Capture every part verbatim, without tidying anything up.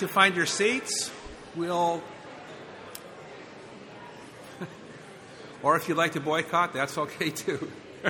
to find your seats, we'll... or if you'd like to boycott, that's okay too.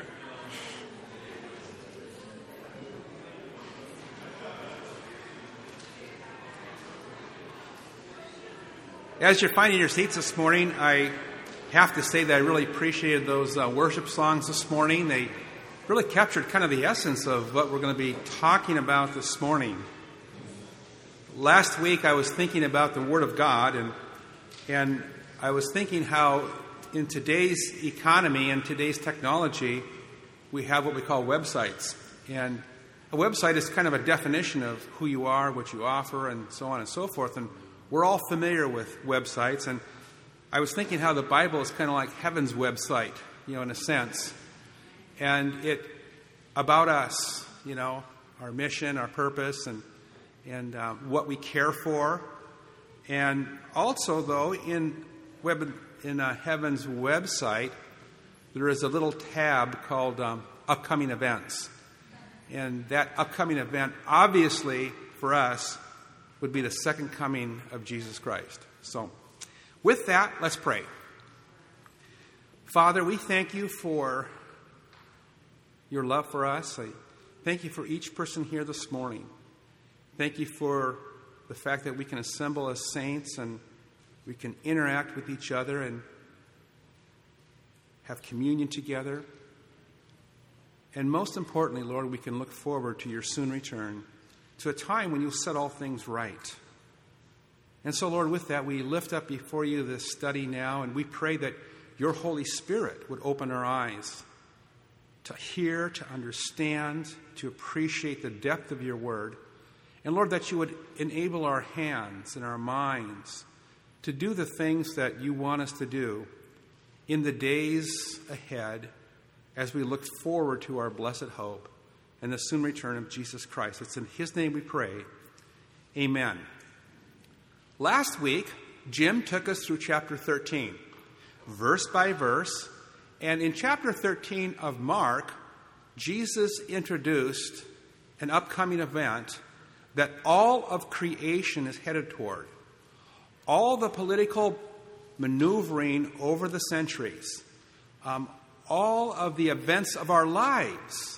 As you're finding your seats this morning, I have to say that I really appreciated those uh, worship songs this morning. They really captured kind of the essence of what we're going to be talking about this morning. Last week I was thinking about the Word of God, and and I was thinking how in today's economy and today's technology, we have what we call websites. And a website is kind of a definition of who you are, what you offer, and so on and so forth. And we're all familiar with websites. And I was thinking how the Bible is kind of like heaven's website, you know, in a sense. And it, about us, you know, our mission, our purpose, and and uh, what we care for. And also, though, in web, in uh, heaven's website, there is a little tab called um, upcoming events. And that upcoming event, obviously, for us, would be the second coming of Jesus Christ. So, with that, let's pray. Father, we thank you for your love for us. I thank you for each person here this morning. Thank you for the fact that we can assemble as saints and we can interact with each other and have communion together. And most importantly, Lord, we can look forward to your soon return, to a time when you'll set all things right. And so, Lord, with that, we lift up before you this study now, and we pray that your Holy Spirit would open our eyes to hear, to understand, to appreciate the depth of your word. And Lord, that you would enable our hands and our minds to do the things that you want us to do in the days ahead as we look forward to our blessed hope and the soon return of Jesus Christ. It's in his name we pray. Amen. Last week, Jim took us through chapter thirteen, verse by verse. And in chapter thirteen of Mark, Jesus introduced an upcoming event that all of creation is headed toward. All the political maneuvering over the centuries, um, all of the events of our lives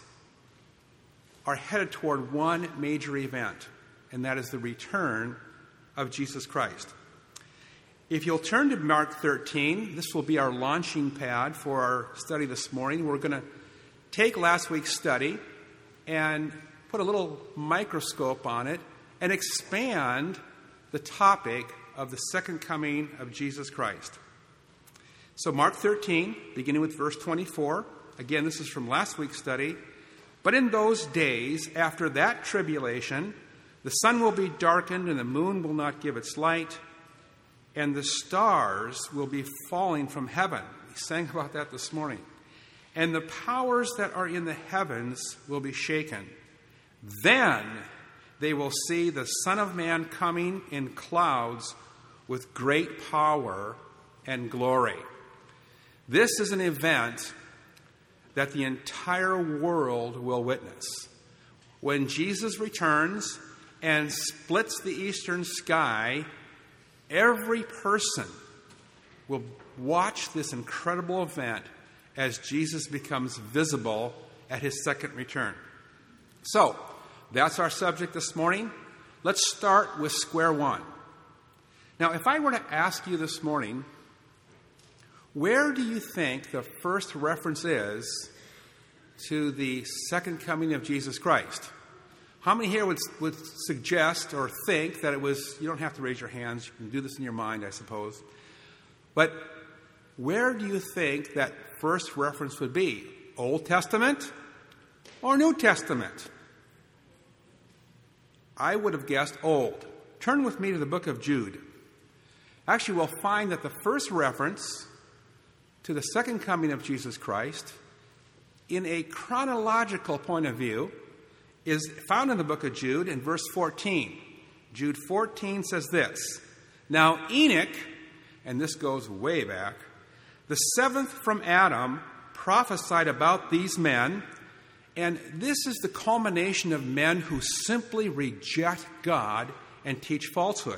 are headed toward one major event, and that is the return of Jesus Christ. If you'll turn to Mark thirteen, this will be our launching pad for our study this morning. We're going to take last week's study and put a little microscope on it and expand the topic of the second coming of Jesus Christ. So Mark thirteen, beginning with verse twenty-four. Again, this is from last week's study. But in those days, after that tribulation, the sun will be darkened and the moon will not give its light, and the stars will be falling from heaven. We sang about that this morning. And the powers that are in the heavens will be shaken. Then they will see the Son of Man coming in clouds with great power and glory. This is an event that the entire world will witness. When Jesus returns and splits the eastern sky, every person will watch this incredible event as Jesus becomes visible at his second return. So, that's our subject this morning. Let's start with square one. Now, if I were to ask you this morning, where do you think the first reference is to the second coming of Jesus Christ? How many here would, would suggest or think that it was, you don't have to raise your hands, you can do this in your mind, I suppose. But where do you think that first reference would be? Old Testament or New Testament? I would have guessed old. Turn with me to the book of Jude. Actually, we'll find that the first reference to the second coming of Jesus Christ, in a chronological point of view, is found in the book of Jude in verse fourteen. Jude fourteen says this: Now Enoch, and this goes way back, the seventh from Adam, prophesied about these men, and this is the culmination of men who simply reject God and teach falsehood.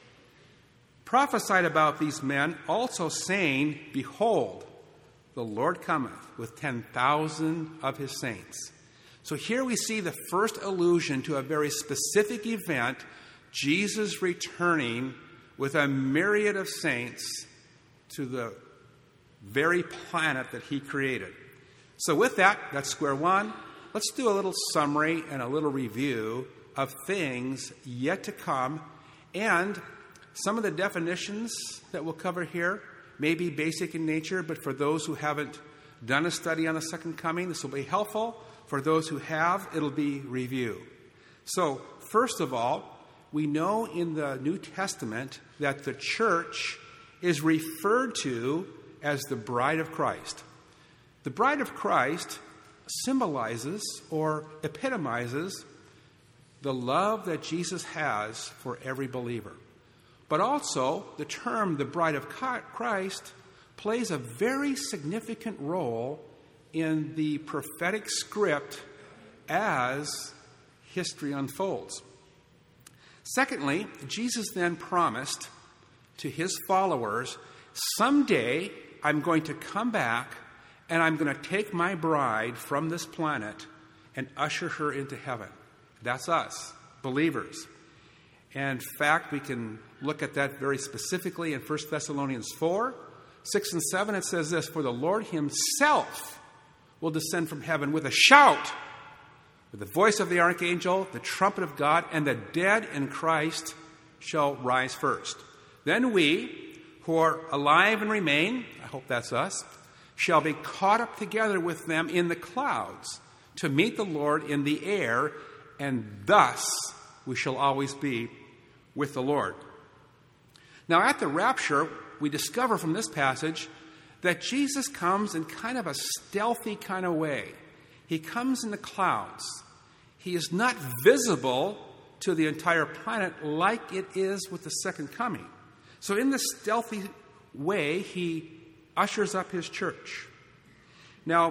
Prophesied about these men, also saying, Behold, the Lord cometh with ten thousand of his saints. So here we see the first allusion to a very specific event, Jesus returning with a myriad of saints to the very planet that he created. So with that, that's square one. Let's do a little summary and a little review of things yet to come. And some of the definitions that we'll cover here may be basic in nature, but for those who haven't done a study on the second coming, this will be helpful. For those who have, it'll be review. So, first of all, we know in the New Testament that the church is referred to as the bride of Christ. The bride of Christ symbolizes or epitomizes the love that Jesus has for every believer. But also, the term the bride of Christ plays a very significant role in the prophetic script as history unfolds. Secondly, Jesus then promised to his followers, someday I'm going to come back and I'm going to take my bride from this planet and usher her into heaven. That's us, believers. And in fact, we can look at that very specifically in First Thessalonians four, six and seven. It says this, For the Lord himself will descend from heaven with a shout, with the voice of the archangel, the trumpet of God, and the dead in Christ shall rise first. Then we, who are alive and remain, I hope that's us, shall be caught up together with them in the clouds to meet the Lord in the air, and thus we shall always be with the Lord. Now, at the rapture, we discover from this passage that Jesus comes in kind of a stealthy kind of way. He comes in the clouds. He is not visible to the entire planet like it is with the second coming. So in this stealthy way, he ushers up his church. Now,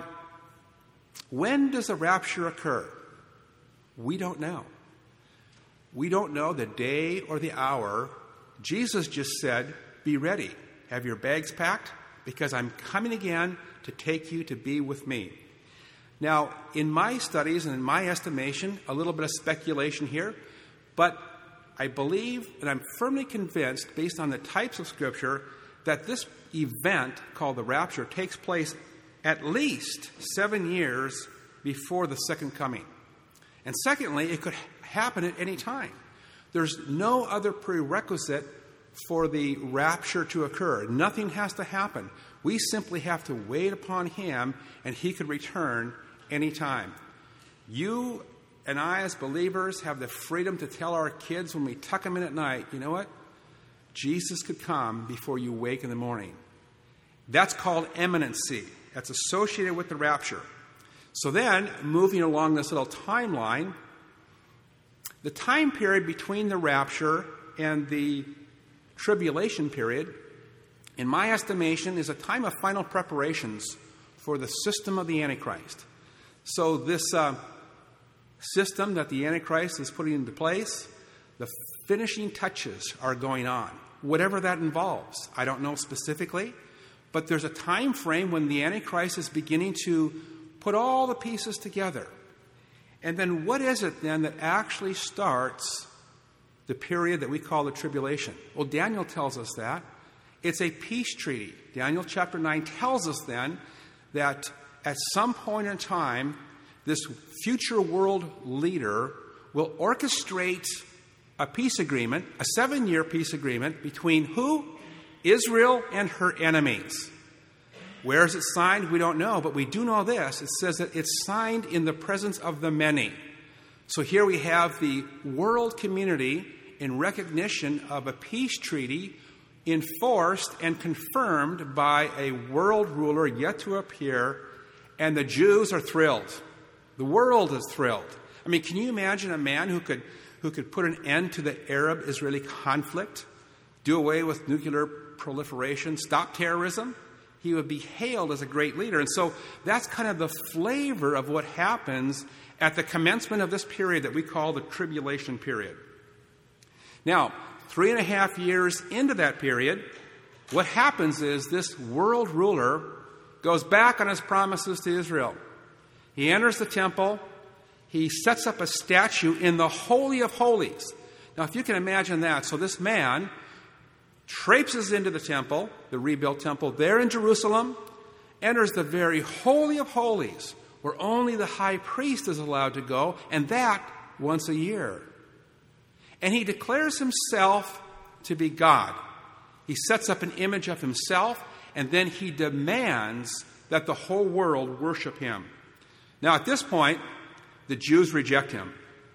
when does the rapture occur? We don't know. We don't know the day or the hour. Jesus just said, be ready. Have your bags packed, because I'm coming again to take you to be with me. Now, in my studies and in my estimation, a little bit of speculation here, but I believe and I'm firmly convinced, based on the types of Scripture, that this event called the rapture takes place at least seven years before the second coming. And secondly, it could happen at any time. There's no other prerequisite for the rapture to occur. Nothing has to happen. We simply have to wait upon him, and he could return anytime. You and I, as believers, have the freedom to tell our kids when we tuck them in at night, you know what? Jesus could come before you wake in the morning. That's called imminency. That's associated with the rapture. So then, moving along this little timeline, the time period between the rapture and the tribulation period, in my estimation, is a time of final preparations for the system of the Antichrist. So this uh, system that the Antichrist is putting into place, the finishing touches are going on, whatever that involves. I don't know specifically, but there's a time frame when the Antichrist is beginning to put all the pieces together. And then what is it then that actually starts the period that we call the tribulation? Well, Daniel tells us that. It's a peace treaty. Daniel chapter nine tells us then that at some point in time, this future world leader will orchestrate a peace agreement, a seven-year peace agreement between who? Israel and her enemies. Where is it signed? We don't know, but we do know this. It says that it's signed in the presence of the many. So here we have the world community in recognition of a peace treaty enforced and confirmed by a world ruler yet to appear, and the Jews are thrilled. The world is thrilled. I mean, can you imagine a man who could who could put an end to the Arab-Israeli conflict, do away with nuclear proliferation, stop terrorism? He would be hailed as a great leader. And so that's kind of the flavor of what happens at the commencement of this period that we call the tribulation period. Now, three and a half years into that period, what happens is this world ruler goes back on his promises to Israel. He enters the temple. He sets up a statue in the Holy of Holies. Now, if you can imagine that, so this man traipses into the temple, the rebuilt temple there in Jerusalem, enters the very Holy of Holies, where only the high priest is allowed to go, and that once a year. And he declares himself to be God. He sets up an image of himself, and then he demands that the whole world worship him. Now, at this point, the Jews reject him.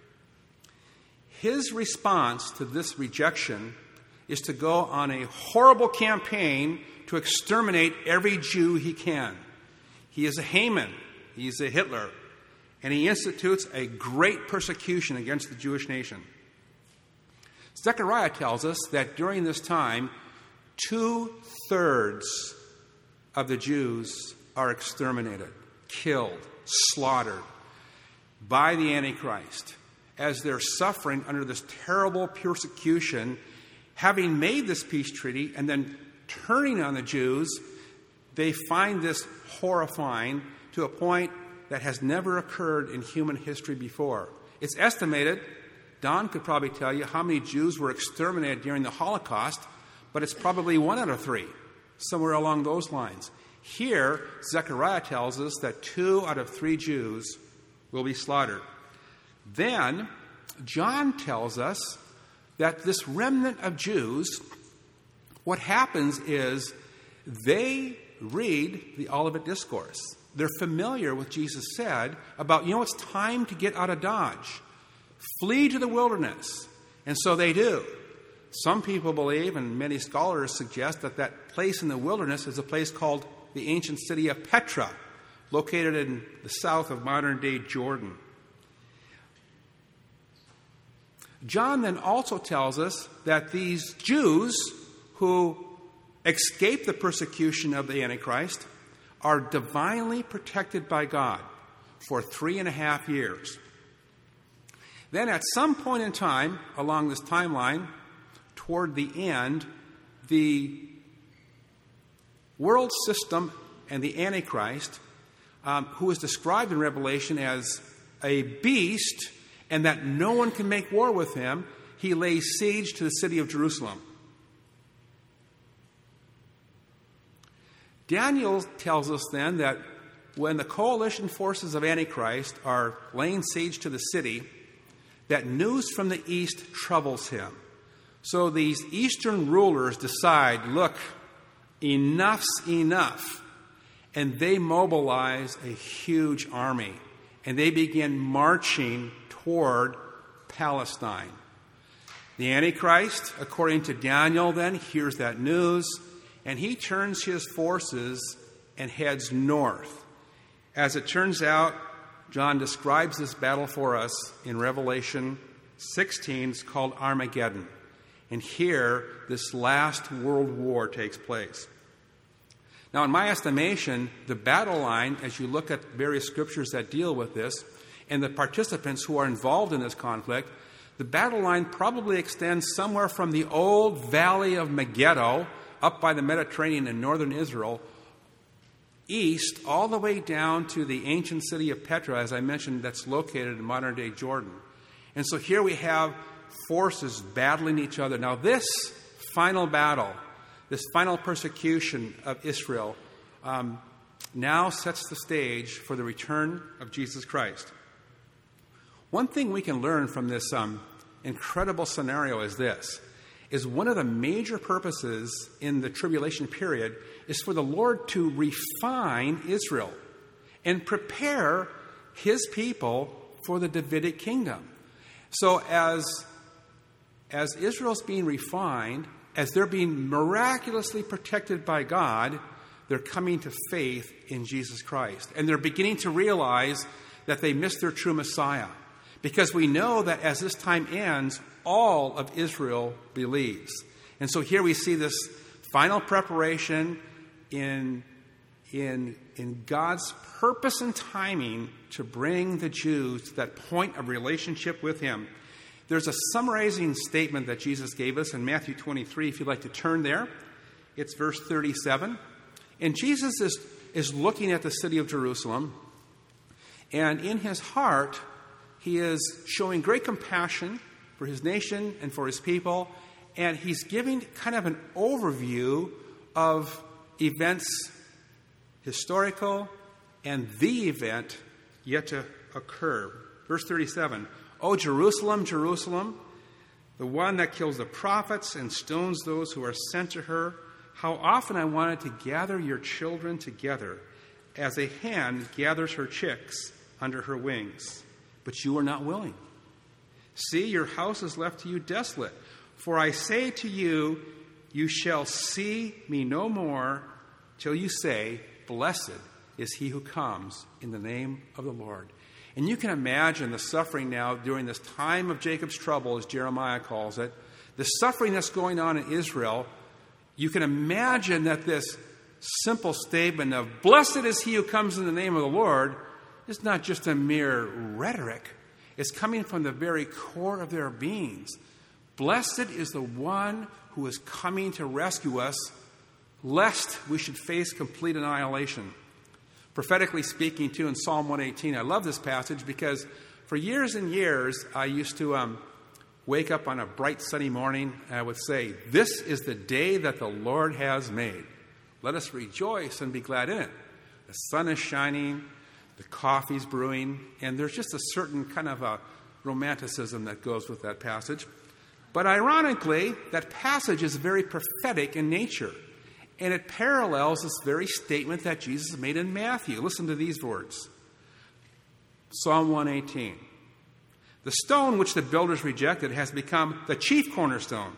His response to this rejection is to go on a horrible campaign to exterminate every Jew he can. He is a Haman. He's a Hitler. And he institutes a great persecution against the Jewish nation. Zechariah tells us that during this time, two-thirds of the Jews are exterminated, killed, slaughtered by the Antichrist as they're suffering under this terrible persecution, having made this peace treaty and then turning on the Jews. They find this horrifying to a point that has never occurred in human history before. It's estimated, Don could probably tell you how many Jews were exterminated during the Holocaust, but it's probably one out of three, somewhere along those lines. Here, Zechariah tells us that two out of three Jews will be slaughtered. Then, John tells us that this remnant of Jews, what happens is they read the Olivet Discourse. They're familiar with Jesus said about, you know, it's time to get out of Dodge. Flee to the wilderness. And so they do. Some people believe, and many scholars suggest, that that place in the wilderness is a place called the ancient city of Petra, located in the south of modern-day Jordan. John then also tells us that these Jews who escape the persecution of the Antichrist are divinely protected by God for three and a half years. Then at some point in time along this timeline, toward the end, the world system and the Antichrist, um, who is described in Revelation as a beast and that no one can make war with him, he lays siege to the city of Jerusalem. Daniel tells us then that when the coalition forces of Antichrist are laying siege to the city, that news from the east troubles him. So these eastern rulers decide, look, enough's enough. And they mobilize a huge army. And they begin marching toward Palestine. The Antichrist, according to Daniel, then hears that news, and he turns his forces and heads north. As it turns out, John describes this battle for us in Revelation sixteen. It's called Armageddon. And here, this last world war takes place. Now, in my estimation, the battle line, as you look at various scriptures that deal with this, and the participants who are involved in this conflict, the battle line probably extends somewhere from the old valley of Megiddo, up by the Mediterranean in northern Israel, east, all the way down to the ancient city of Petra, as I mentioned, that's located in modern-day Jordan. And so here we have forces battling each other. Now, this final battle, this final persecution of Israel, um, now sets the stage for the return of Jesus Christ. One thing we can learn from this um, incredible scenario is this, is one of the major purposes in the tribulation period is for the Lord to refine Israel and prepare his people for the Davidic kingdom. So as, as Israel's being refined, as they're being miraculously protected by God, they're coming to faith in Jesus Christ. And they're beginning to realize that they missed their true Messiah. Because we know that as this time ends, all of Israel believes. And so here we see this final preparation in, in, in God's purpose and timing to bring the Jews to that point of relationship with him. there's a summarizing statement that Jesus gave us in Matthew twenty-three, if you'd like to turn there. It's verse thirty-seven. And Jesus is, is looking at the city of Jerusalem, and in his heart, he is showing great compassion for his nation and for his people, and he's giving kind of an overview of events, historical, and the event yet to occur. Verse thirty-seven, O Jerusalem, Jerusalem, the one that kills the prophets and stones those who are sent to her, how often I wanted to gather your children together as a hen gathers her chicks under her wings, but you are not willing. See, your house is left to you desolate. For I say to you, you shall see me no more till you say, blessed is he who comes in the name of the Lord. And you can imagine the suffering now during this time of Jacob's trouble, as Jeremiah calls it, the suffering that's going on in Israel. You can imagine that this simple statement of, blessed is he who comes in the name of the Lord, is not just a mere rhetoric. It's coming from the very core of their beings. Blessed is the one who is coming to rescue us, lest we should face complete annihilation. Prophetically speaking, too, in Psalm one eighteen, I love this passage because for years and years, I used to um, wake up on a bright sunny morning and I would say, this is the day that the Lord has made. Let us rejoice and be glad in it. The sun is shining, the coffee's brewing, and there's just a certain kind of a romanticism that goes with that passage. But ironically, that passage is very prophetic in nature. And it parallels this very statement that Jesus made in Matthew. Listen to these words. Psalm one eighteen. The stone which the builders rejected has become the chief cornerstone.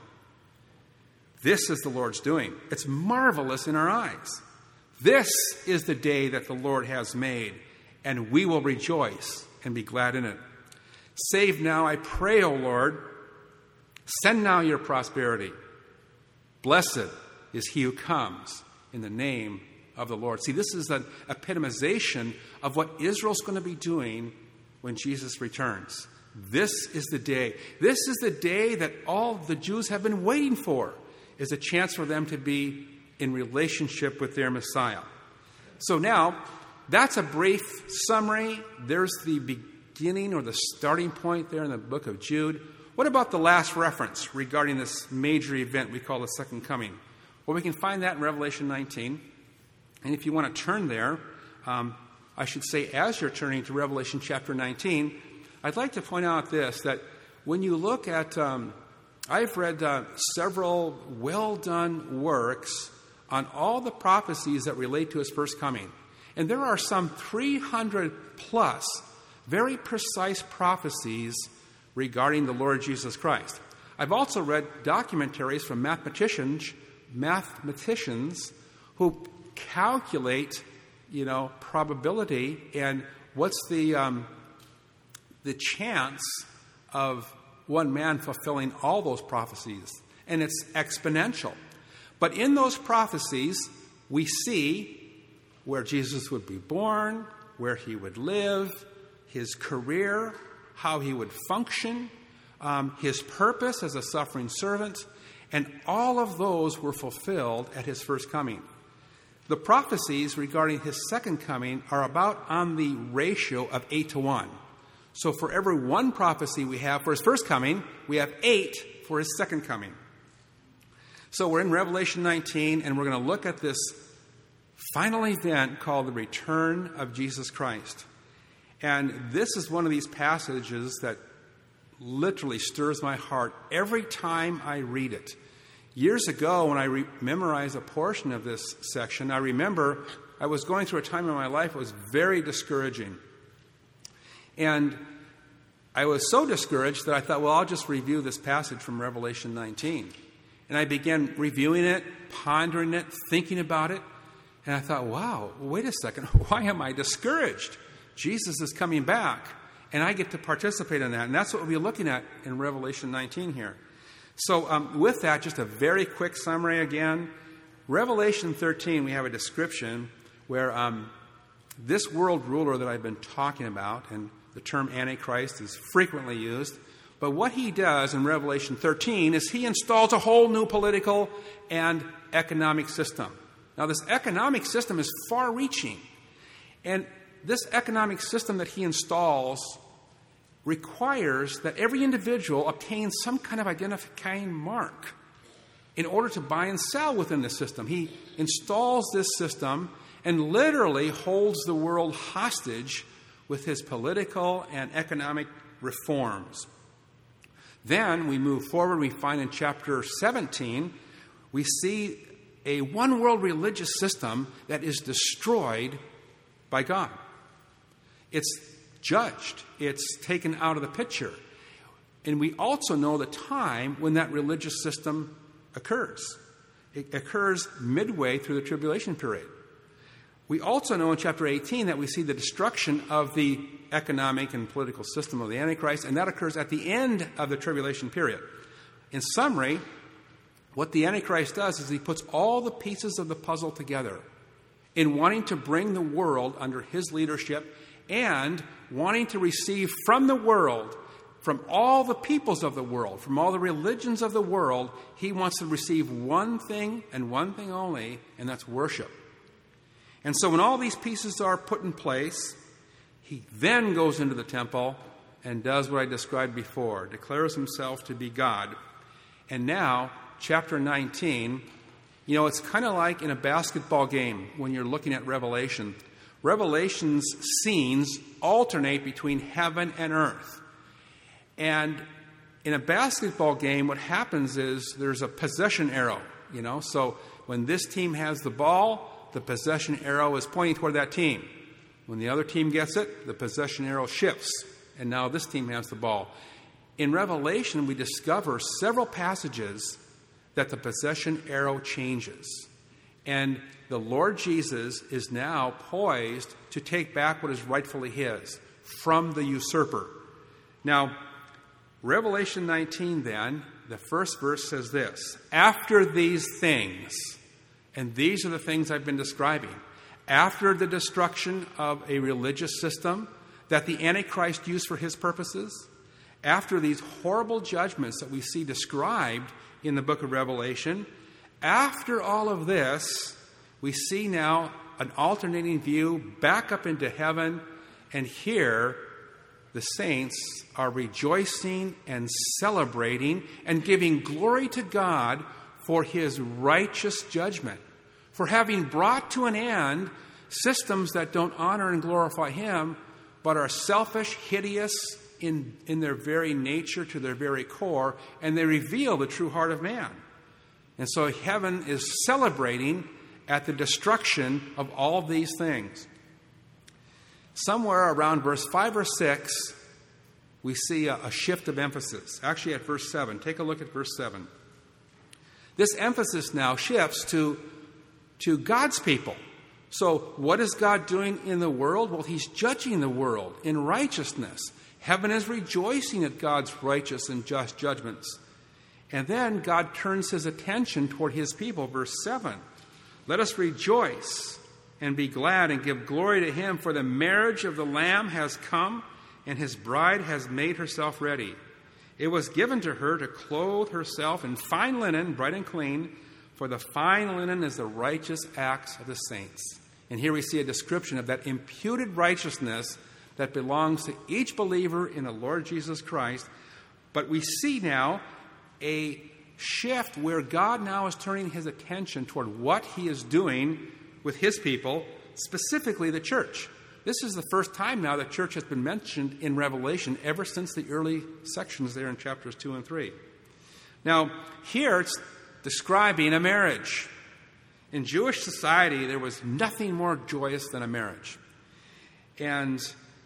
This is the Lord's doing. It's marvelous in our eyes. This is the day that the Lord has made, and we will rejoice and be glad in it. Save now, I pray, O Lord. Send now your prosperity. Blessed is he who comes in the name of the Lord. See, this is an epitomization of what Israel's going to be doing when Jesus returns. This is the day. This is the day that all the Jews have been waiting for, is a chance for them to be in relationship with their Messiah. So now, that's a brief summary. There's the beginning or the starting point there in the book of Jude. What about the last reference regarding this major event we call the second coming? Well, we can find that in Revelation nineteen. And if you want to turn there, um, I should say as you're turning to Revelation chapter nineteen, I'd like to point out this, that when you look at, um, I've read uh, several well-done works on all the prophecies that relate to his first coming. And there are some three hundred plus very precise prophecies regarding the Lord Jesus Christ. I've also read documentaries from mathematicians mathematicians who calculate, you know, probability and what's the um, the chance of one man fulfilling all those prophecies. And it's exponential. But in those prophecies, we see where Jesus would be born, where he would live, his career, how he would function, um, his purpose as a suffering servant, and all of those were fulfilled at his first coming. The prophecies regarding his second coming are about on the ratio of eight to one. So for every one prophecy we have for his first coming, we have eight for his second coming. So we're in Revelation nineteen, and we're going to look at this final event called the return of Jesus Christ. And this is one of these passages that literally stirs my heart every time I read it. Years ago, when I re- memorized a portion of this section, I remember I was going through a time in my life that was very discouraging. And I was so discouraged that I thought, well, I'll just review this passage from Revelation nineteen. And I began reviewing it, pondering it, thinking about it. And I thought, wow, wait a second. Why am I discouraged? Jesus is coming back, and I get to participate in that. And that's what we'll be looking at in Revelation nineteen here. So um, with that, just a very quick summary again. Revelation thirteen, we have a description where um, this world ruler that I've been talking about, and the term Antichrist is frequently used, But what he does in Revelation thirteen is he installs a whole new political and economic system. Now, this economic system is far-reaching. And this economic system that he installs requires that every individual obtain some kind of identifying mark in order to buy and sell within the system. He installs this system and literally holds the world hostage with his political and economic reforms. Then we move forward. We find in chapter seventeen, we see a one-world religious system that is destroyed by God. It's judged. It's taken out of the picture. And we also know the time when that religious system occurs. It occurs midway through the tribulation period. We also know in chapter eighteen that we see the destruction of the economic and political system of the Antichrist, and that occurs at the end of the tribulation period. In summary, what the Antichrist does is he puts all the pieces of the puzzle together in wanting to bring the world under his leadership and wanting to receive from the world, from all the peoples of the world, from all the religions of the world, he wants to receive one thing and one thing only, and that's worship. And so when all these pieces are put in place, he then goes into the temple and does what I described before, declares himself to be God. And now, chapter nineteen, you know, it's kind of like in a basketball game when you're looking at Revelation. Revelation's scenes alternate between heaven and earth. And in a basketball game, what happens is there's a possession arrow, you know. So when this team has the ball, the possession arrow is pointing toward that team. When the other team gets it, the possession arrow shifts, and now this team has the ball. In Revelation, we discover several passages that the possession arrow changes. And the Lord Jesus is now poised to take back what is rightfully his from the usurper. Now, Revelation nineteen then, the first verse says this: after these things, and these are the things I've been describing, after the destruction of a religious system that the Antichrist used for his purposes, after these horrible judgments that we see described in the book of Revelation, after all of this, we see now an alternating view back up into heaven, and here the saints are rejoicing and celebrating and giving glory to God for his righteous judgment, for having brought to an end systems that don't honor and glorify him, but are selfish, hideous in, in their very nature, to their very core, and they reveal the true heart of man. And so heaven is celebrating at the destruction of all of these things. Somewhere around verse five or six, we see a, a shift of emphasis. Actually, at verse seven. Take a look at verse seven. This emphasis now shifts to, to God's people. So what is God doing in the world? Well, he's judging the world in righteousness. Heaven is rejoicing at God's righteous and just judgments. And then God turns his attention toward his people. Verse seven. Let us rejoice and be glad and give glory to him, for the marriage of the Lamb has come, and his bride has made herself ready. It was given to her to clothe herself in fine linen, bright and clean, for the fine linen is the righteous acts of the saints. And here we see a description of that imputed righteousness that belongs to each believer in the Lord Jesus Christ. But we see now a shift where God now is turning his attention toward what he is doing with his people, specifically the church. This is the first time now the church has been mentioned in Revelation ever since the early sections there in chapters two and three. Now, here it's describing a marriage. In Jewish society, there was nothing more joyous than a marriage. And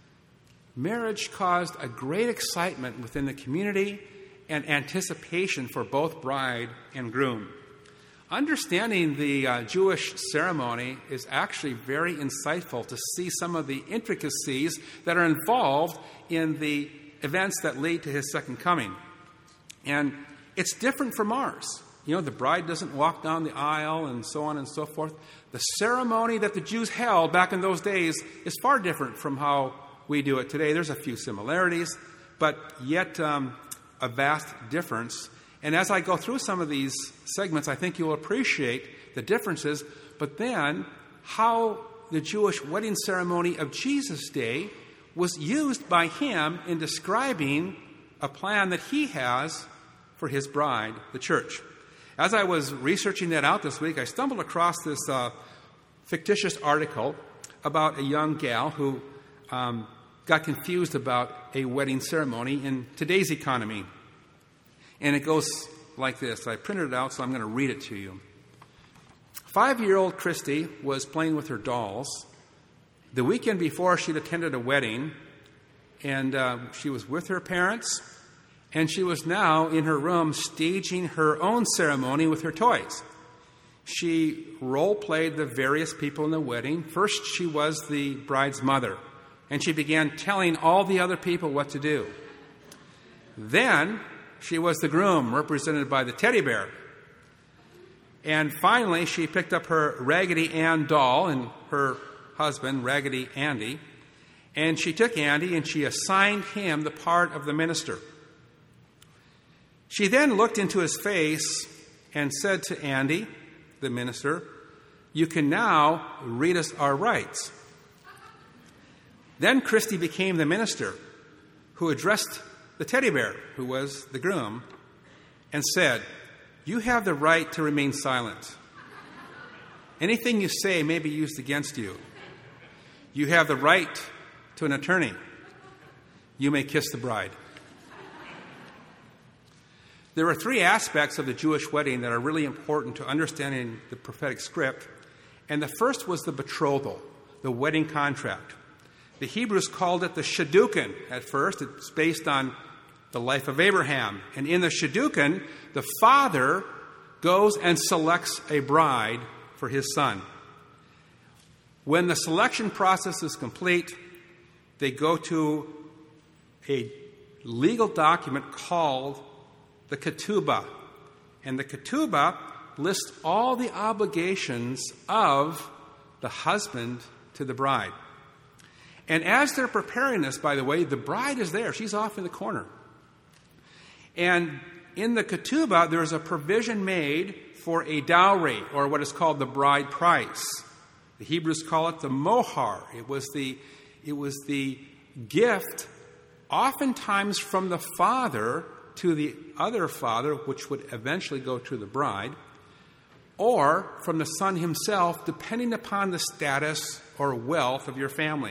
marriage caused a great excitement within the community and anticipation for both bride and groom. Understanding the uh, Jewish ceremony is actually very insightful to see some of the intricacies that are involved in the events that lead to his second coming. And it's different from ours. You know, the bride doesn't walk down the aisle and so on and so forth. The ceremony that the Jews held back in those days is far different from how we do it today. There's a few similarities, but yet um, a vast difference. And as I go through some of these segments, I think you'll appreciate the differences, but then how the Jewish wedding ceremony of Jesus' day was used by him in describing a plan that he has for his bride, the church. As I was researching that out this week, I stumbled across this uh, fictitious article about a young gal who um, got confused about a wedding ceremony in today's economy. And it goes like this. I printed it out, so I'm going to read it to you. Five-year-old Christy was playing with her dolls. The weekend before, she'd attended a wedding, and uh, she was with her parents, and she was now in her room staging her own ceremony with her toys. She role-played the various people in the wedding. First, she was the bride's mother, and she began telling all the other people what to do. Then, she was the groom, represented by the teddy bear. And finally, she picked up her Raggedy Ann doll and her husband, Raggedy Andy, and she took Andy and she assigned him the part of the minister. She then looked into his face and said to Andy, the minister, "You can now read us our rights." Then Christy became the minister, who addressed the teddy bear, who was the groom, and said, "You have the right to remain silent. Anything you say may be used against you. You have the right to an attorney. You may kiss the bride." There are three aspects of the Jewish wedding that are really important to understanding the prophetic script. And the first was the betrothal, the wedding contract. The Hebrews called it the Shidduchin at first. It's based on the life of Abraham. And in the Shidduchin, the father goes and selects a bride for his son. When the selection process is complete, they go to a legal document called the ketubah. And the ketubah lists all the obligations of the husband to the bride. And as they're preparing this, by the way, the bride is there. She's off in the corner. And in the ketubah, there's a provision made for a dowry, or what is called the bride price. The Hebrews call it the mohar. It was the, it was the gift, oftentimes from the father to the other father, which would eventually go to the bride, or from the son himself, depending upon the status or wealth of your family.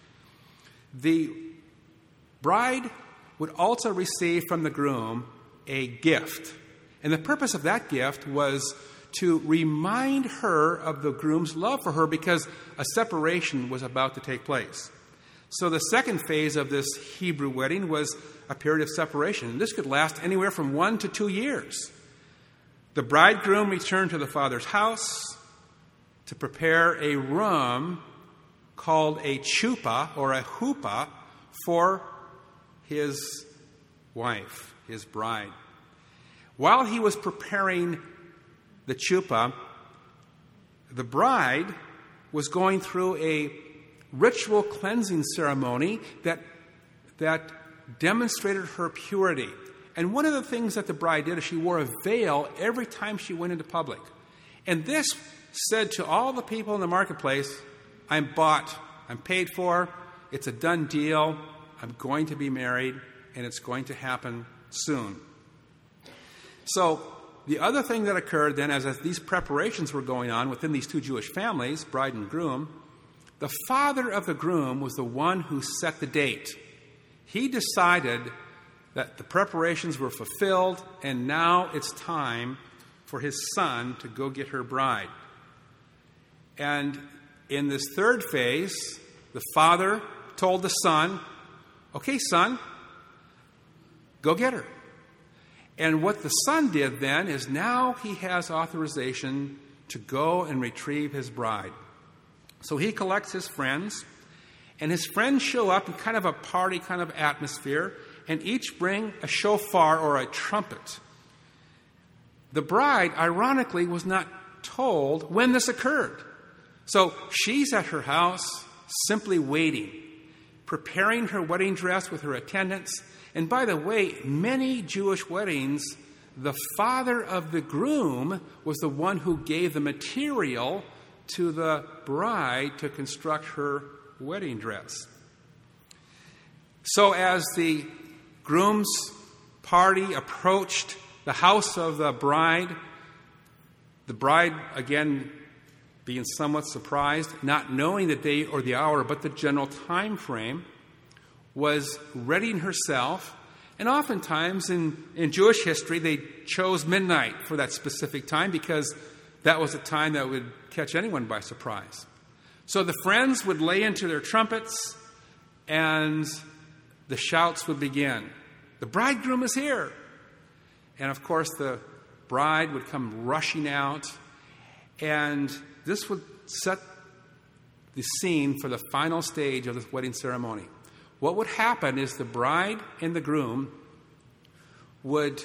The bride would also receive from the groom a gift. And the purpose of that gift was to remind her of the groom's love for her, because a separation was about to take place. So the second phase of this Hebrew wedding was a period of separation. And this could last anywhere from one to two years. The bridegroom returned to the father's house to prepare a room called a chuppah or a huppah for his wife, his bride. While he was preparing the chuppah, the bride was going through a ritual cleansing ceremony that, that demonstrated her purity. And one of the things that the bride did is she wore a veil every time she went into public. And this said to all the people in the marketplace, "I'm bought, I'm paid for, it's a done deal, I'm going to be married, and it's going to happen soon." So the other thing that occurred then, as, as these preparations were going on within these two Jewish families, bride and groom, the father of the groom was the one who set the date. He decided that the preparations were fulfilled, and now it's time for his son to go get her bride. And in this third phase, the father told the son, "Okay, son, go get her." And what the son did then is now he has authorization to go and retrieve his bride. So he collects his friends, and his friends show up in kind of a party kind of atmosphere, and each bring a shofar or a trumpet. The bride, ironically, was not told when this occurred. So she's at her house, simply waiting, preparing her wedding dress with her attendants, And by the way, many Jewish weddings, the father of the groom was the one who gave the material to the bride to construct her wedding dress. So as the groom's party approached the house of the bride, the bride, again, being somewhat surprised, not knowing the day or the hour, but the general time frame, was readying herself. And oftentimes in, in Jewish history, they chose midnight for that specific time because that was a time that would catch anyone by surprise. So the friends would lay into their trumpets and the shouts would begin. The bridegroom is here. And of course, the bride would come rushing out. And this would set the scene for the final stage of this wedding ceremony. What would happen is the bride and the groom would,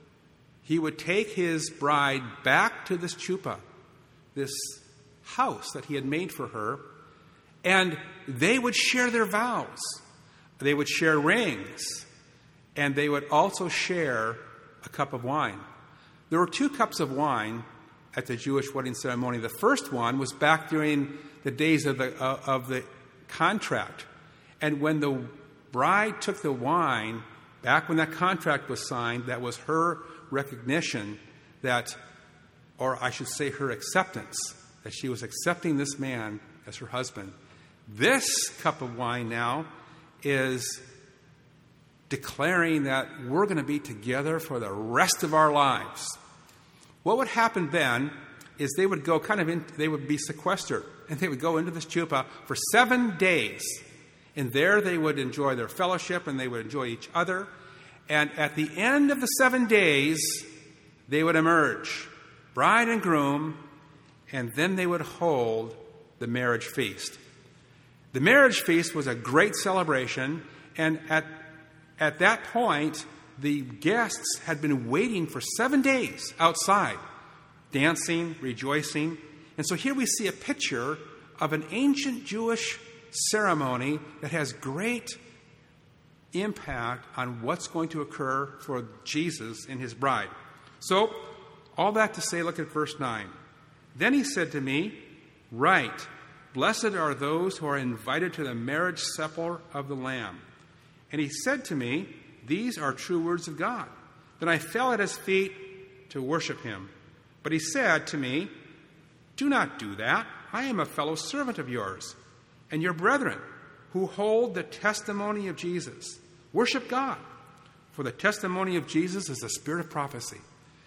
he would take his bride back to this chuppah, this house that he had made for her, and they would share their vows. They would share rings, and they would also share a cup of wine. There were two cups of wine at the Jewish wedding ceremony. The first one was back during the days of the, uh, of the contract. And when the bride took the wine, back when that contract was signed, that was her recognition that, or I should say her acceptance, that she was accepting this man as her husband. This cup of wine now is declaring that we're going to be together for the rest of our lives. What would happen then is they would go kind of in, they would be sequestered, and they would go into this chuppah for seven days. And there they would enjoy their fellowship, and they would enjoy each other. And at the end of the seven days, they would emerge, bride and groom, and then they would hold the marriage feast. The marriage feast was a great celebration, and at, at that point, the guests had been waiting for seven days outside, dancing, rejoicing. And so here we see a picture of an ancient Jewish ceremony that has great impact on what's going to occur for Jesus and his bride. So, all that to say, look at verse nine. Then he said to me, "Write, blessed are those who are invited to the marriage supper of the Lamb." And he said to me, "These are true words of God." Then I fell at his feet to worship him. But he said to me, "Do not do that. I am a fellow servant of yours and your brethren who hold the testimony of Jesus. Worship God, for the testimony of Jesus is the spirit of prophecy."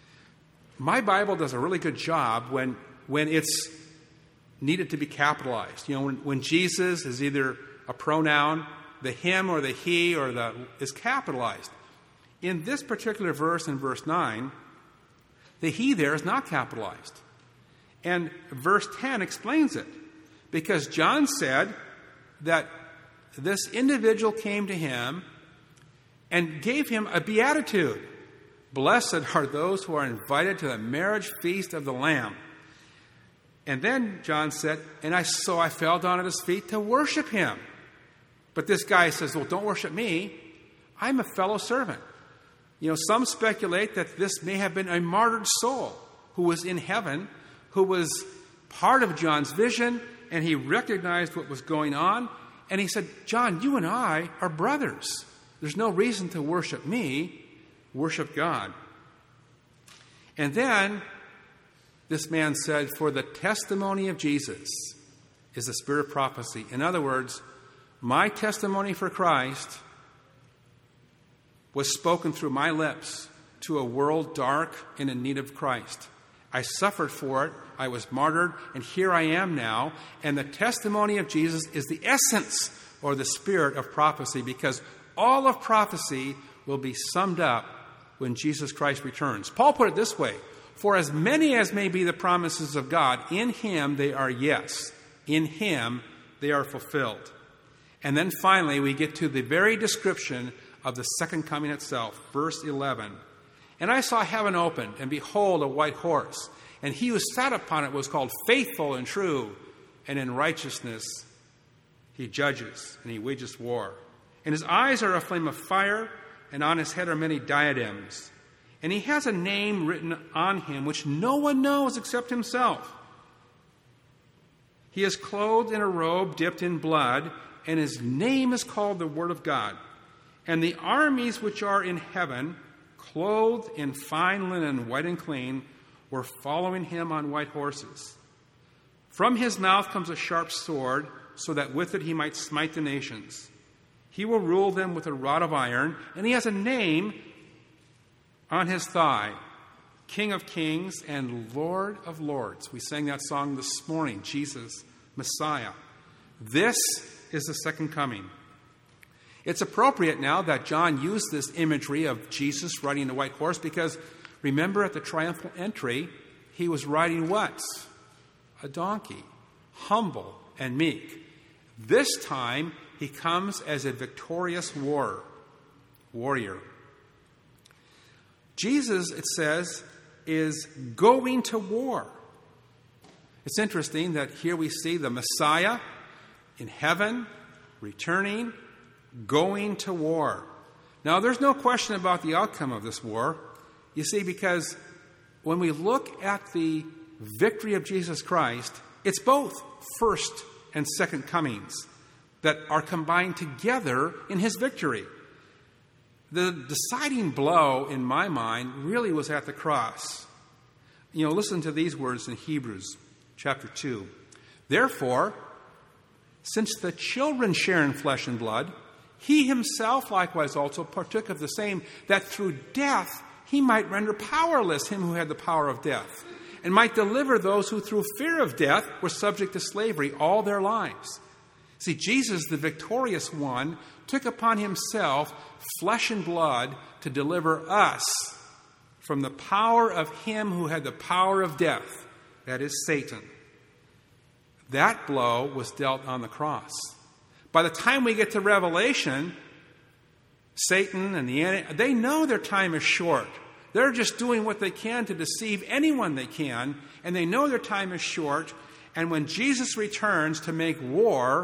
My Bible does a really good job when, when it's needed to be capitalized. You know, when, when Jesus is either a pronoun, the him or the he or the is capitalized. In this particular verse, in verse nine, the he there is not capitalized. And verse ten explains it. Because John said that this individual came to him and gave him a beatitude. Blessed are those who are invited to the marriage feast of the Lamb. And then John said, and I so I fell down at his feet to worship him. But this guy says, well, don't worship me. I'm a fellow servant. You know, some speculate that this may have been a martyred soul who was in heaven, who was part of John's vision, and he recognized what was going on. And he said, John, you and I are brothers. There's no reason to worship me. Worship God. And then this man said, for the testimony of Jesus is the spirit of prophecy. In other words, my testimony for Christ was spoken through my lips to a world dark and in need of Christ. I suffered for it. I was martyred, and here I am now. And the testimony of Jesus is the essence or the spirit of prophecy, because all of prophecy will be summed up when Jesus Christ returns. Paul put it this way, for as many as may be the promises of God, in him they are yes. In him they are fulfilled. And then finally we get to the very description of the second coming itself, verse eleven. And I saw heaven opened, and behold, a white horse. And he who sat upon it was called Faithful and True, and in righteousness he judges, and he wages war. And his eyes are a flame of fire, and on his head are many diadems. And he has a name written on him which no one knows except himself. He is clothed in a robe dipped in blood, and his name is called the Word of God. And the armies which are in heaven, clothed in fine linen, white and clean, were following him on white horses. From his mouth comes a sharp sword, so that with it he might smite the nations. He will rule them with a rod of iron, and he has a name on his thigh, King of Kings and Lord of Lords. We sang that song this morning, Jesus, Messiah. This is the second coming. It's appropriate now that John used this imagery of Jesus riding a white horse because, remember, at the triumphal entry, he was riding what? A donkey, humble and meek. This time, he comes as a victorious war, warrior. Jesus, it says, is going to war. It's interesting that here we see the Messiah in heaven, returning, going to war. Now, there's no question about the outcome of this war. You see, because when we look at the victory of Jesus Christ, it's both first and second comings that are combined together in his victory. The deciding blow, in my mind, really was at the cross. You know, listen to these words in Hebrews chapter two. Therefore, since the children share in flesh and blood, he himself likewise also partook of the same, that through death he might render powerless him who had the power of death, and might deliver those who through fear of death were subject to slavery all their lives. See, Jesus, the victorious one, took upon himself flesh and blood to deliver us from the power of him who had the power of death, that is Satan. That blow was dealt on the cross. By the time we get to Revelation, Satan and the enemy, they know their time is short. They're just doing what they can to deceive anyone they can, and they know their time is short. And when Jesus returns to make war,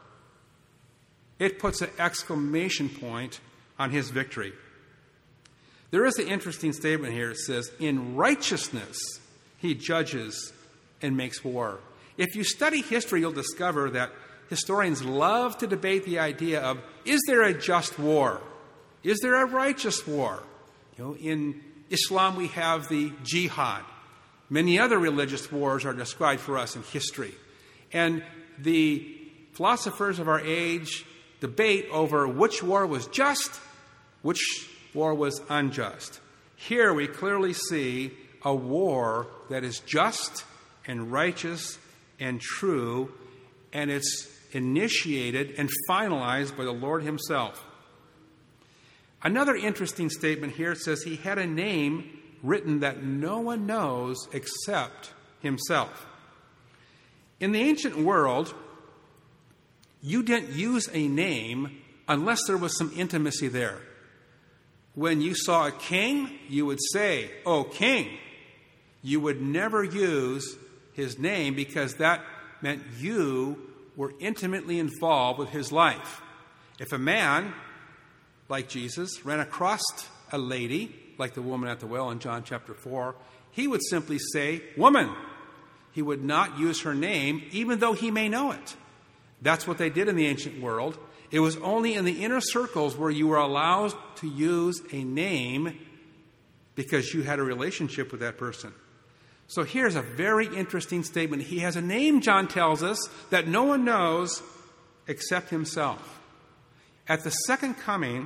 it puts an exclamation point on his victory. There is an interesting statement here. It says, in righteousness he judges and makes war. If you study history, you'll discover that historians love to debate the idea of, is there a just war? Is there a righteous war? You know, in Islam we have the jihad. Many other religious wars are described for us in history. And the philosophers of our age debate over which war was just, which war was unjust. Here we clearly see a war that is just and righteous and true, and it's initiated and finalized by the Lord himself. Another interesting statement here, it says he had a name written that no one knows except himself. In the ancient world, you didn't use a name unless there was some intimacy there. When you saw a king, you would say, "Oh, king." You would never use his name because that meant you were intimately involved with his life. If a man, like Jesus, ran across a lady, like the woman at the well in John chapter four, he would simply say, "Woman." He would not use her name, even though he may know it. That's what they did in the ancient world. It was only in the inner circles where you were allowed to use a name because you had a relationship with that person. So here's a very interesting statement. He has a name, John tells us, that no one knows except himself. At the second coming,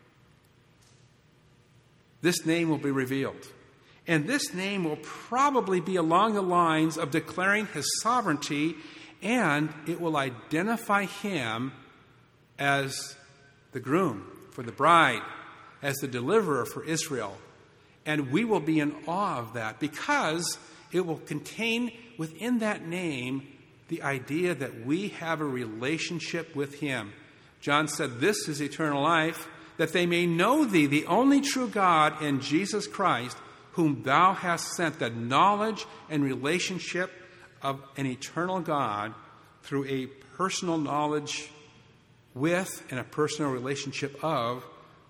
this name will be revealed. And this name will probably be along the lines of declaring his sovereignty, and it will identify him as the groom for the bride, as the deliverer for Israel. And we will be in awe of that because it will contain within that name the idea that we have a relationship with him. John said, "This is eternal life, that they may know thee, the only true God, and Jesus Christ, whom thou hast sent," the knowledge and relationship of an eternal God through a personal knowledge with and a personal relationship of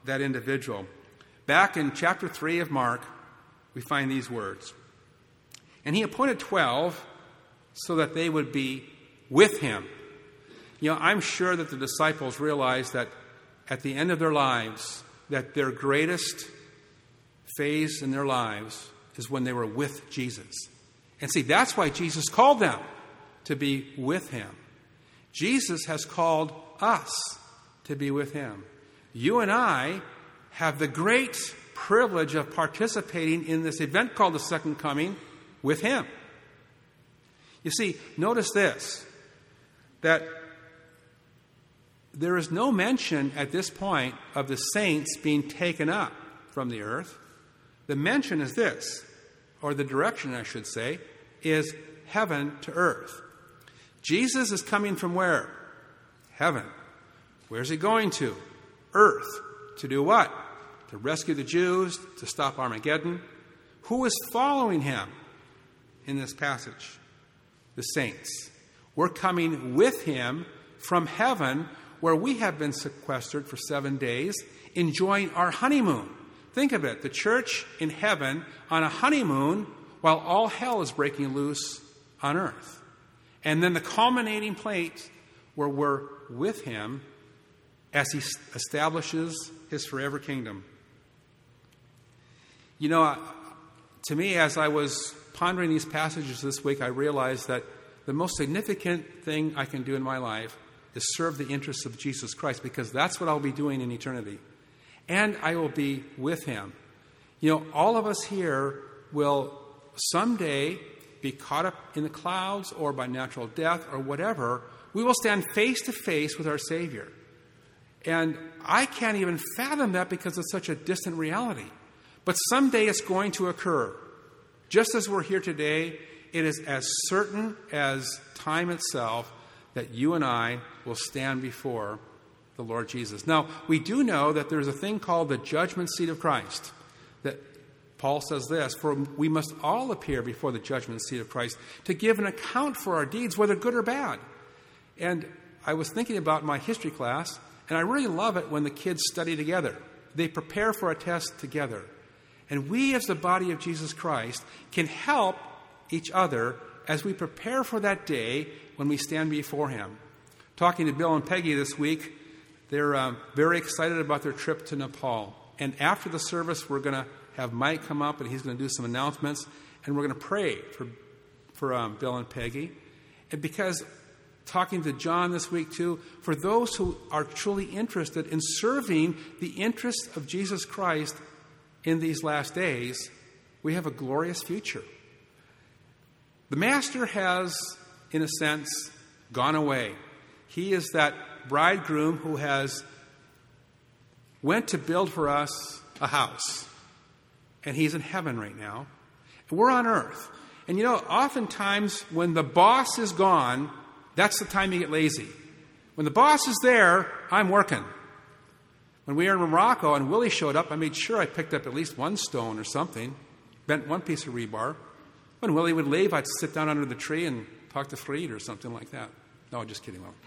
that individual. Back in chapter three of Mark, we find these words. And he appointed twelve so that they would be with him. You know, I'm sure that the disciples realized that at the end of their lives, that their greatest phase in their lives is when they were with Jesus. And see, that's why Jesus called them to be with him. Jesus has called us to be with him. You and I have the great privilege of participating in this event called the Second Coming with him. You see, notice this, that there is no mention at this point of the saints being taken up from the earth. The mention is this, or the direction, I should say, is heaven to earth. Jesus is coming from where? Heaven. Where's he going to? Earth. To do what? To rescue the Jews, to stop Armageddon. Who is following him in this passage? The saints. We're coming with him from heaven, where we have been sequestered for seven days, enjoying our honeymoon. Think of it, the church in heaven on a honeymoon while all hell is breaking loose on earth. And then the culminating place where we're with him as he establishes his forever kingdom. You know, to me, as I was pondering these passages this week, I realized that the most significant thing I can do in my life is serve the interests of Jesus Christ, because that's what I'll be doing in eternity. And I will be with him. You know, all of us here will someday be caught up in the clouds or by natural death or whatever. We will stand face to face with our Savior. And I can't even fathom that because it's such a distant reality. But someday it's going to occur. Just as we're here today, it is as certain as time itself that you and I will stand before the Lord Jesus. Now, we do know that there's a thing called the judgment seat of Christ. That Paul says this, for we must all appear before the judgment seat of Christ to give an account for our deeds, whether good or bad. And I was thinking about my history class, and I really love it when the kids study together. They prepare for a test together. And we, as the body of Jesus Christ, can help each other as we prepare for that day when we stand before him. Talking to Bill and Peggy this week, they're uh, very excited about their trip to Nepal. And after the service, we're going to have Mike come up, and he's going to do some announcements, and we're going to pray for, for um, Bill and Peggy. And because, talking to John this week too, for those who are truly interested in serving the interests of Jesus Christ in these last days, we have a glorious future. The Master has, in a sense, gone away. He is that bridegroom who has went to build for us a house. And he's in heaven right now. And we're on earth. And you know, oftentimes when the boss is gone, that's the time you get lazy. When the boss is there, I'm working. When we were in Morocco and Willie showed up, I made sure I picked up at least one stone or something, bent one piece of rebar. When Willie would leave, I'd sit down under the tree and talk to Fried or something like that. No, just kidding. Well,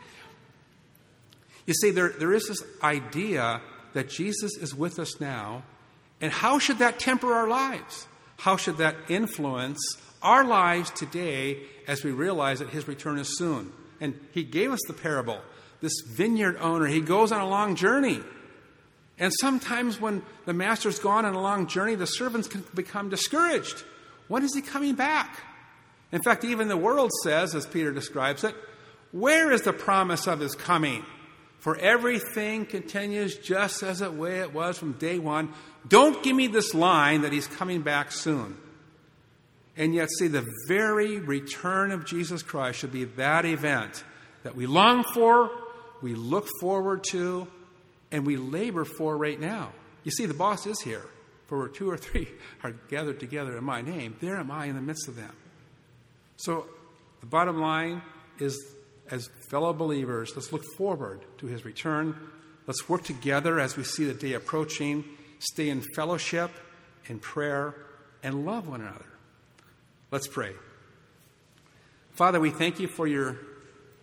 you see, there, there is this idea that Jesus is with us now. And how should that temper our lives? How should that influence our lives today as we realize that his return is soon? And he gave us the parable. This vineyard owner, he goes on a long journey. And sometimes when the master's gone on a long journey, the servants can become discouraged. When is he coming back? In fact, even the world says, as Peter describes it, where is the promise of his coming? For everything continues just as the way it was from day one. Don't give me this line that he's coming back soon. And yet, see, the very return of Jesus Christ should be that event that we long for, we look forward to, and we labor for right now. You see, the boss is here. For where two or three are gathered together in my name, there am I in the midst of them. So the bottom line is, as fellow believers, let's look forward to his return. Let's work together as we see the day approaching. Stay in fellowship, in prayer, and love one another. Let's pray. Father, we thank you for your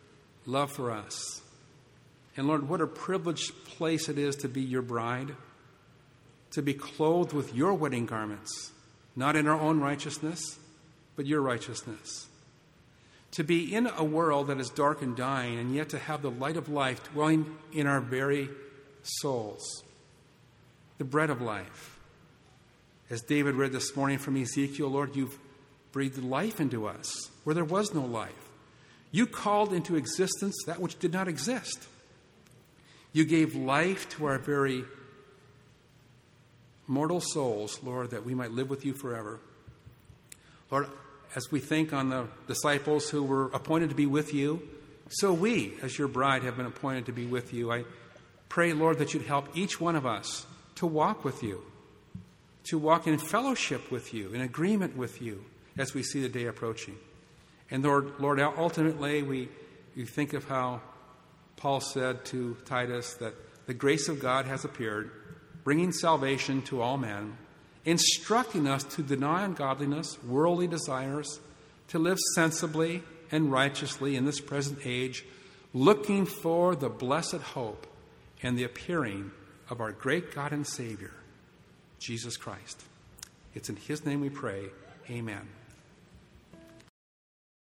love for us. And Lord, what a privileged place it is to be your bride. to be clothed with your wedding garments, not in our own righteousness, but your righteousness. To be in a world that is dark and dying, and yet to have the light of life dwelling in our very souls, the bread of life. As David read this morning from Ezekiel, Lord, you've breathed life into us where there was no life. You called into existence that which did not exist. You gave life to our very mortal souls, Lord, that we might live with you forever. Lord, as we think on the disciples who were appointed to be with you, so we, as your bride, have been appointed to be with you. I pray, Lord, that you'd help each one of us to walk with you, to walk in fellowship with you, in agreement with you, as we see the day approaching. And Lord, Lord, ultimately, we, we think of how Paul said to Titus that the grace of God has appeared, bringing salvation to all men, instructing us to deny ungodliness, worldly desires, to live sensibly and righteously in this present age, looking for the blessed hope and the appearing of our great God and Savior, Jesus Christ. It's in his name we pray. Amen.